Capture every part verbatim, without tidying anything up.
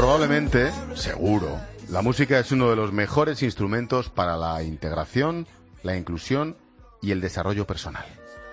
Probablemente, seguro, la música es uno de los mejores instrumentos para la integración, la inclusión y el desarrollo personal.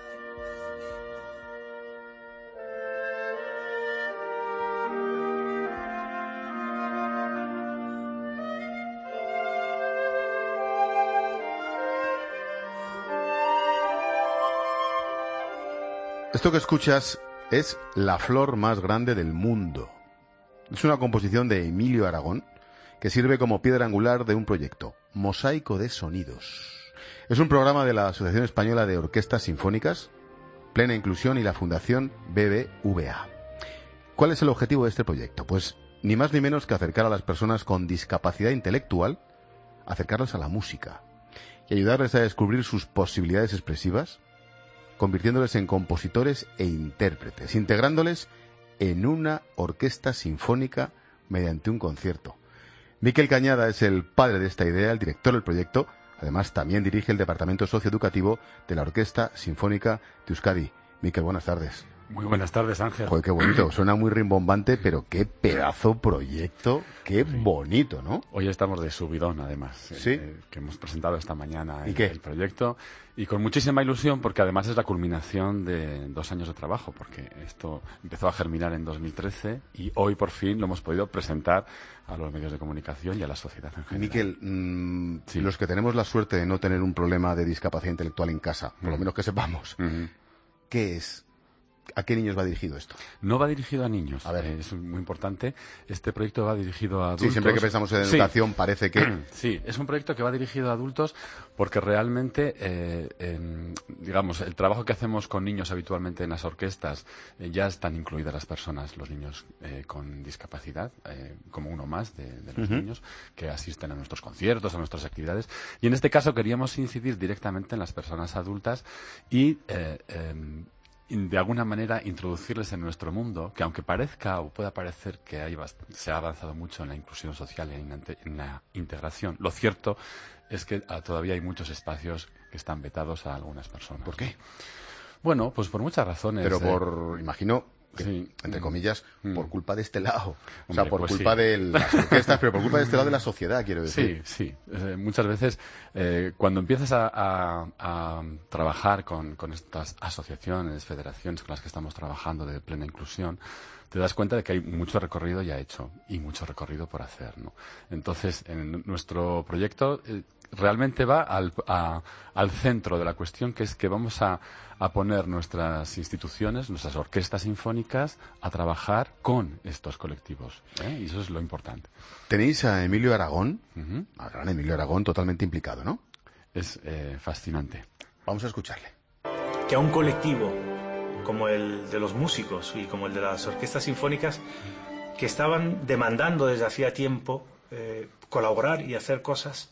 Esto que escuchas es La flor más grande del mundo. Es una composición de Emilio Aragón que sirve como piedra angular de un proyecto, Mosaico de Sonidos. Es un programa de la Asociación Española de Orquestas Sinfónicas, Plena Inclusión y la Fundación B B V A. ¿Cuál es el objetivo de este proyecto? Pues ni más ni menos que acercar a las personas con discapacidad intelectual, acercarlas a la música y ayudarles a descubrir sus posibilidades expresivas, convirtiéndoles en compositores e intérpretes, integrándoles en una orquesta sinfónica mediante un concierto. Miquel Cañada es el padre de esta idea, el director del proyecto. Además, también dirige el departamento socioeducativo de la Orquesta Sinfónica de Euskadi. Miquel, buenas tardes. Muy buenas tardes, Ángel. Joder, qué bonito. Suena muy rimbombante, pero qué pedazo proyecto, qué sí. bonito, ¿no? Hoy estamos de subidón, además. Sí. Eh, que hemos presentado esta mañana ¿Y el, qué? el proyecto. Y con muchísima ilusión, porque además es la culminación de dos años de trabajo, porque esto empezó a germinar en dos mil trece y hoy por fin lo hemos podido presentar a los medios de comunicación y a la sociedad en general. Miquel, mmm, sí. los que tenemos la suerte de no tener un problema de discapacidad intelectual en casa, por mm. lo menos que sepamos, mm-hmm. ¿qué es? ¿A qué niños va dirigido esto? No va dirigido a niños. A ver. Eh, es muy importante. Este proyecto va dirigido a adultos. Sí, siempre que pensamos en educación sí. parece que... Sí, es un proyecto que va dirigido a adultos porque realmente, eh, en, digamos, el trabajo que hacemos con niños habitualmente en las orquestas, eh, ya están incluidas las personas, los niños eh, con discapacidad, eh, como uno más de, de los uh-huh. niños que asisten a nuestros conciertos, a nuestras actividades. Y en este caso queríamos incidir directamente en las personas adultas y... Eh, eh, de alguna manera introducirles en nuestro mundo, que aunque parezca o pueda parecer que hay bast- se ha avanzado mucho en la inclusión social y en, en la integración, lo cierto es que ah, todavía hay muchos espacios que están vetados a algunas personas. ¿Por qué? Bueno, pues por muchas razones. Pero eh, por, imagino, que, sí. entre comillas, mm. por culpa de este lado. O Hombre, sea, por pues culpa sí. de las orquestas, pero por culpa de este lado de la sociedad, quiero decir. Sí, sí. Eh, muchas veces, eh, cuando empiezas a, a, a trabajar con, con estas asociaciones, federaciones con las que estamos trabajando de plena inclusión, te das cuenta de que hay mucho recorrido ya hecho y mucho recorrido por hacer, ¿no? Entonces, en nuestro proyecto eh, realmente va al, a, al centro de la cuestión, que es que vamos a, a poner nuestras instituciones, nuestras orquestas sinfónicas, a trabajar con estos colectivos, ¿eh? Y eso es lo importante. Tenéis a Emilio Aragón, uh-huh. al gran Emilio Aragón, totalmente implicado, ¿no? Es eh, fascinante. Vamos a escucharle. Que a un colectivo como el de los músicos y como el de las orquestas sinfónicas, que estaban demandando desde hacía tiempo eh, colaborar y hacer cosas,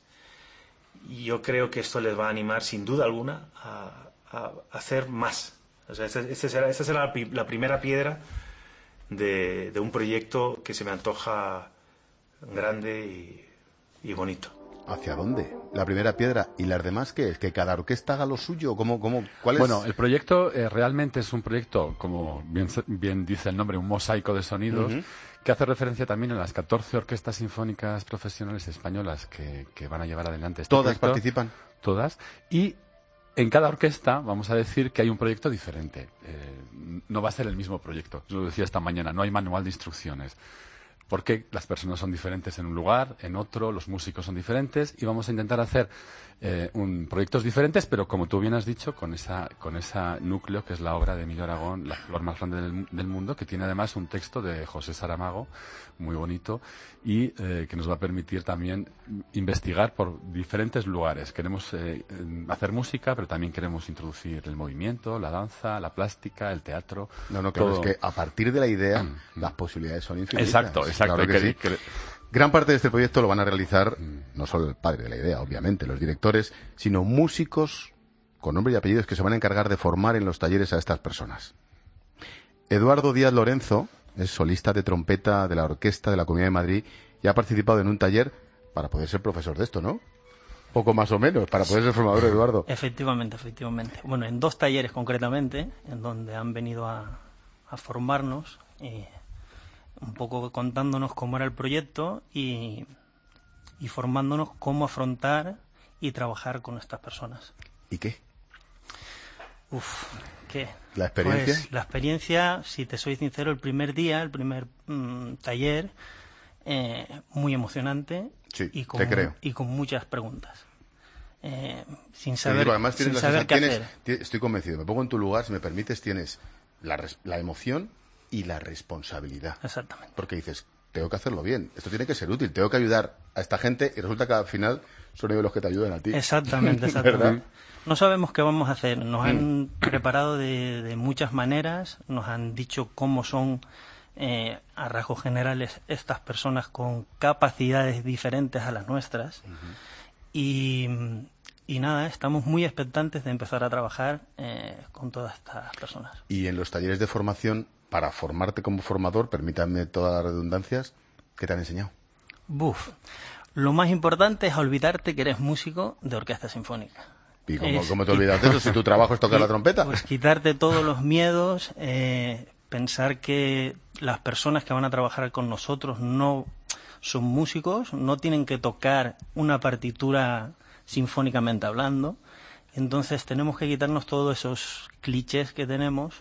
y yo creo que esto les va a animar sin duda alguna a, a hacer más. O sea, esta este será, este será la, la primera piedra de, de un proyecto que se me antoja grande y, y bonito. ¿Hacia dónde? La primera piedra. ¿Y las demás qué es? ¿Que cada orquesta haga lo suyo? ¿Cómo, cómo, cuál es? Bueno, el proyecto eh, realmente es un proyecto, como bien, bien dice el nombre, un mosaico de sonidos, uh-huh. que hace referencia también a las catorce orquestas sinfónicas profesionales españolas que, que van a llevar adelante este ¿Todas proyecto. participan? Todas. Y en cada orquesta vamos a decir que hay un proyecto diferente. Eh, no va a ser el mismo proyecto. Yo lo decía esta mañana, no hay manual de instrucciones. Porque las personas son diferentes en un lugar, en otro, los músicos son diferentes y vamos a intentar hacer eh, un, proyectos diferentes, pero como tú bien has dicho, con esa con ese núcleo que es la obra de Emilio Aragón, La flor más grande del, del mundo, que tiene además un texto de José Saramago, muy bonito, y eh, que nos va a permitir también investigar por diferentes lugares. Queremos eh, hacer música, pero también queremos introducir el movimiento, la danza, la plástica, el teatro. No, no, claro, todo. Es que a partir de la idea, mm. las posibilidades son infinitas. Exacto, exacto. Claro que que, sí. que, Gran parte de este proyecto lo van a realizar no solo el padre de la idea, obviamente, los directores, sino músicos con nombre y apellidos que se van a encargar de formar en los talleres a estas personas. Eduardo Díaz Lorenzo es solista de trompeta de la Orquesta de la Comunidad de Madrid y ha participado en un taller para poder ser profesor de esto, ¿no? Poco más o menos, para poder ser formador, Eduardo. Efectivamente, efectivamente. Bueno, en dos talleres concretamente, en donde han venido a, a formarnos. Y un poco contándonos cómo era el proyecto y, y formándonos cómo afrontar y trabajar con estas personas. ¿Y qué? Uf, ¿qué? ¿La experiencia? Pues la experiencia, si te soy sincero, el primer día, el primer mmm, taller, eh, muy emocionante sí, y, con, te creo. y con muchas preguntas. Eh, sin saber, digo, además, sin tienes saber la, qué tienes, hacer. Estoy convencido, me pongo en tu lugar, si me permites, tienes la, la emoción y la responsabilidad. Exactamente. Porque dices, tengo que hacerlo bien, esto tiene que ser útil, tengo que ayudar a esta gente y resulta que al final son ellos los que te ayudan a ti. Exactamente, exactamente. ¿Verdad? No sabemos qué vamos a hacer, nos han preparado de, de muchas maneras, nos han dicho cómo son eh, a rasgos generales estas personas con capacidades diferentes a las nuestras. Uh-huh. y, y nada, estamos muy expectantes de empezar a trabajar eh, con todas estas personas. Y en los talleres de formación, para formarte como formador, permítanme todas las redundancias, ¿qué te han enseñado? Buf, lo más importante es olvidarte que eres músico de orquesta sinfónica. ¿Y cómo, es, cómo te olvidas de eso si tu trabajo es tocar la trompeta? Pues quitarte todos los miedos, eh, pensar que las personas que van a trabajar con nosotros no son músicos, no tienen que tocar una partitura sinfónicamente hablando. Entonces tenemos que quitarnos todos esos clichés que tenemos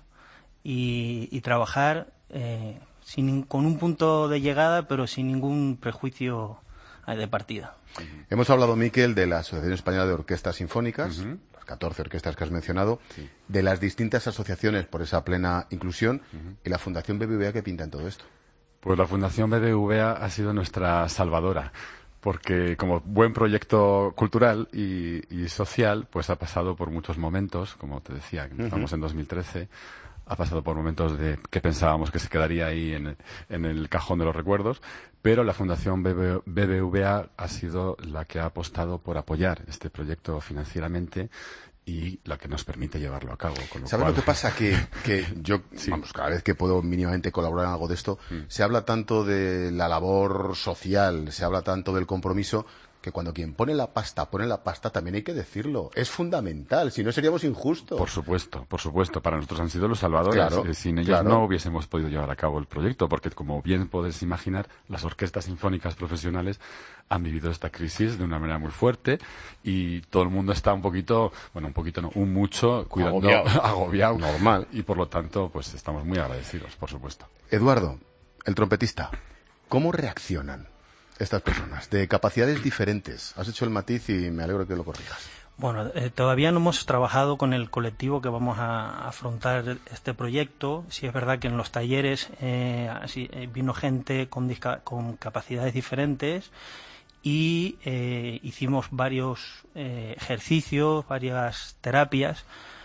y, y trabajar eh, sin, con un punto de llegada, pero sin ningún prejuicio de partida. Uh-huh. Hemos hablado, Miquel, de la Asociación Española de Orquestas Sinfónicas, uh-huh. las catorce orquestas que has mencionado, sí. de las distintas asociaciones por esa plena inclusión uh-huh. y la Fundación B B V A, ¿qué pinta en todo esto? Pues la Fundación B B V A ha sido nuestra salvadora, porque como buen proyecto cultural y, y social, pues ha pasado por muchos momentos, como te decía, uh-huh. estamos en dos mil trece, ha pasado por momentos de que pensábamos que se quedaría ahí en el, en el cajón de los recuerdos, pero la Fundación B B V A ha sido la que ha apostado por apoyar este proyecto financieramente y la que nos permite llevarlo a cabo. Con lo ¿Sabes cual... lo que pasa? Que, que yo, sí. vamos, cada vez que puedo mínimamente colaborar en algo de esto, mm. se habla tanto de la labor social, se habla tanto del compromiso, que cuando quien pone la pasta, pone la pasta, también hay que decirlo. Es fundamental, si no seríamos injustos. Por supuesto, por supuesto. Para nosotros han sido los salvadores. Claro, eh, Sin ellos claro. no hubiésemos podido llevar a cabo el proyecto, porque como bien podéis imaginar, las orquestas sinfónicas profesionales han vivido esta crisis de una manera muy fuerte y todo el mundo está un poquito, bueno, un poquito no, un mucho, cuidando, agobiado. agobiado. Normal. Y por lo tanto, pues estamos muy agradecidos, por supuesto. Eduardo, el trompetista, ¿cómo reaccionan estas personas de capacidades diferentes? Has hecho el matiz y me alegro que lo corrijas. Bueno, eh, todavía no hemos trabajado con el colectivo que vamos a afrontar este proyecto. Sí es verdad que en los talleres eh, así, eh, vino gente con, disca- con capacidades diferentes y eh, hicimos varios eh, ejercicios, varias terapias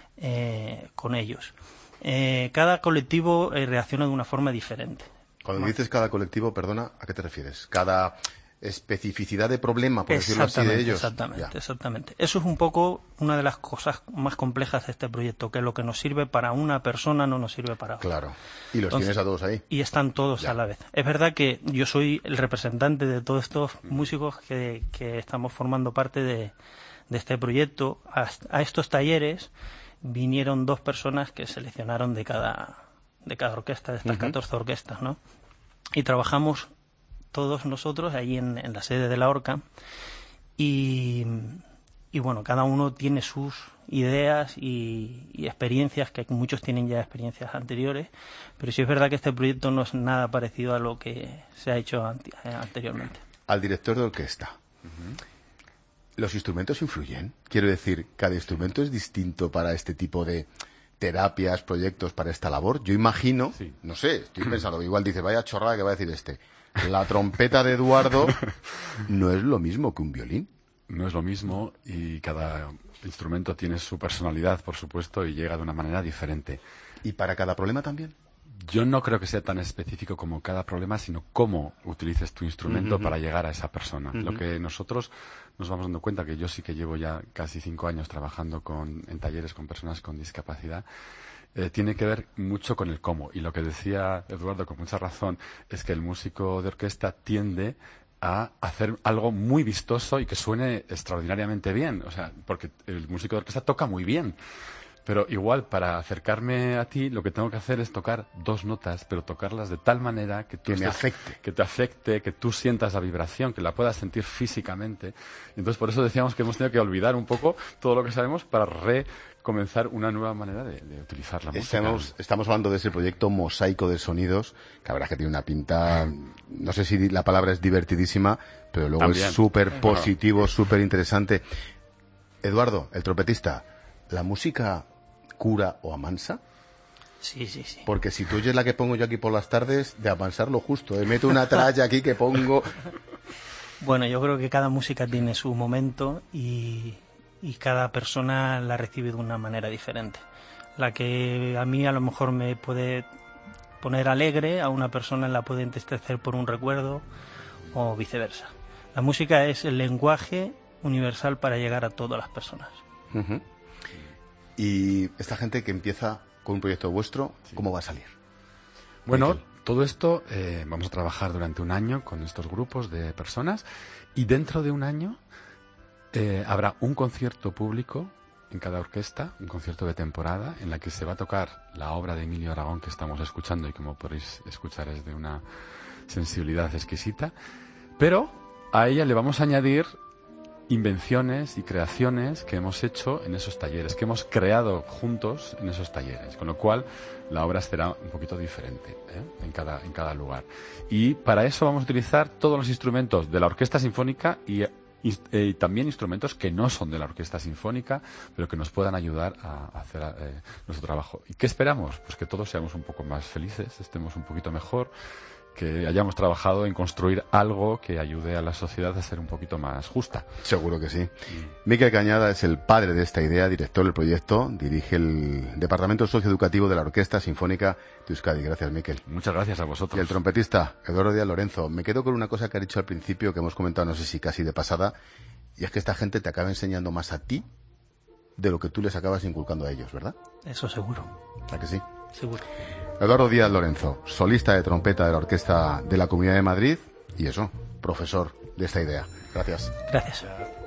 eh, con ellos. Eh, cada colectivo eh, reacciona de una forma diferente. Cuando dices cada colectivo, perdona, ¿a qué te refieres? Cada especificidad de problema, por decirlo así, de ellos. Exactamente, ya. exactamente. Eso es un poco una de las cosas más complejas de este proyecto, que lo que nos sirve para una persona no nos sirve para otra. Claro. Y los Entonces, tienes a todos ahí. Y están todos ya. a la vez. Es verdad que yo soy el representante de todos estos músicos que, que estamos formando parte de, de este proyecto. A, a estos talleres vinieron dos personas que seleccionaron de cada, de cada orquesta, de estas uh-huh. catorce orquestas, ¿no? Y trabajamos todos nosotros allí en, en la sede de la Orca y, y bueno, cada uno tiene sus ideas y, y experiencias, que muchos tienen ya experiencias anteriores, pero sí es verdad que este proyecto no es nada parecido a lo que se ha hecho anti, eh, anteriormente. Al director de orquesta, uh-huh. ¿los instrumentos influyen? Quiero decir, ¿cada instrumento es distinto para este tipo de terapias, proyectos, para esta labor? Yo imagino, sí. no sé, estoy pensando, igual dice, vaya chorrada que va a decir este. La trompeta de Eduardo no es lo mismo que un violín. No es lo mismo y cada instrumento tiene su personalidad, por supuesto, y llega de una manera diferente. ¿Y para cada problema también? Yo no creo que sea tan específico como cada problema, sino cómo utilices tu instrumento uh-huh. para llegar a esa persona. Uh-huh. Lo que nosotros nos vamos dando cuenta, que yo sí que llevo ya casi cinco años trabajando con, en talleres con personas con discapacidad, Eh, tiene que ver mucho con el cómo. Y lo que decía Eduardo con mucha razón es que el músico de orquesta tiende a hacer algo muy vistoso y que suene extraordinariamente bien. O sea, porque el músico de orquesta toca muy bien. Pero igual, para acercarme a ti, lo que tengo que hacer es tocar dos notas, pero tocarlas de tal manera que, tú que me estés, afecte. Que te afecte, que tú sientas la vibración, que la puedas sentir físicamente. Entonces, por eso decíamos que hemos tenido que olvidar un poco todo lo que sabemos para recomenzar una nueva manera de, de utilizar la música. Estamos, estamos hablando de ese proyecto Mosaico de Sonidos, que la verdad es que tiene una pinta, no sé si la palabra es divertidísima, pero luego También. es súper positivo, súper interesante. Eduardo, el trompetista, ¿la música cura o amansa? Sí, sí, sí. Porque si tú oyes la que pongo yo aquí por las tardes, de amansar lo justo, ¿eh? Meto una tralla aquí que pongo... Bueno, yo creo que cada música tiene su momento y, y cada persona la recibe de una manera diferente. La que a mí a lo mejor me puede poner alegre, a una persona la puede entristecer por un recuerdo o viceversa. La música es el lenguaje universal para llegar a todas las personas. Uh-huh. Y esta gente que empieza con un proyecto vuestro, sí. ¿Cómo va a salir? Bueno, Miquel. todo esto eh, vamos a trabajar durante un año con estos grupos de personas y dentro de un año eh, habrá un concierto público en cada orquesta, un concierto de temporada en la que se va a tocar la obra de Emilio Aragón que estamos escuchando y como podéis escuchar es de una sensibilidad exquisita, pero a ella le vamos a añadir invenciones y creaciones que hemos hecho en esos talleres, que hemos creado juntos en esos talleres, con lo cual la obra será un poquito diferente ¿eh? en cada, en cada lugar. Y para eso vamos a utilizar todos los instrumentos de la Orquesta Sinfónica y, y, y también instrumentos que no son de la Orquesta Sinfónica, pero que nos puedan ayudar a, a hacer eh, nuestro trabajo. ¿Y qué esperamos? Pues que todos seamos un poco más felices, estemos un poquito mejor, que hayamos trabajado en construir algo que ayude a la sociedad a ser un poquito más justa. Seguro que sí. Mm. Miquel Cañada es el padre de esta idea, director del proyecto, dirige el Departamento Socioeducativo de la Orquesta Sinfónica de Euskadi. Gracias, Miquel. Muchas gracias a vosotros. Y el trompetista, Eduardo Díaz Lorenzo. Me quedo con una cosa que ha dicho al principio, que hemos comentado, no sé si casi de pasada, y es que esta gente te acaba enseñando más a ti de lo que tú les acabas inculcando a ellos, ¿verdad? Eso seguro. ¿Verdad que sí? Seguro. Eduardo Díaz Lorenzo, solista de trompeta de la Orquesta de la Comunidad de Madrid y eso, profesor de esta idea. Gracias. Gracias.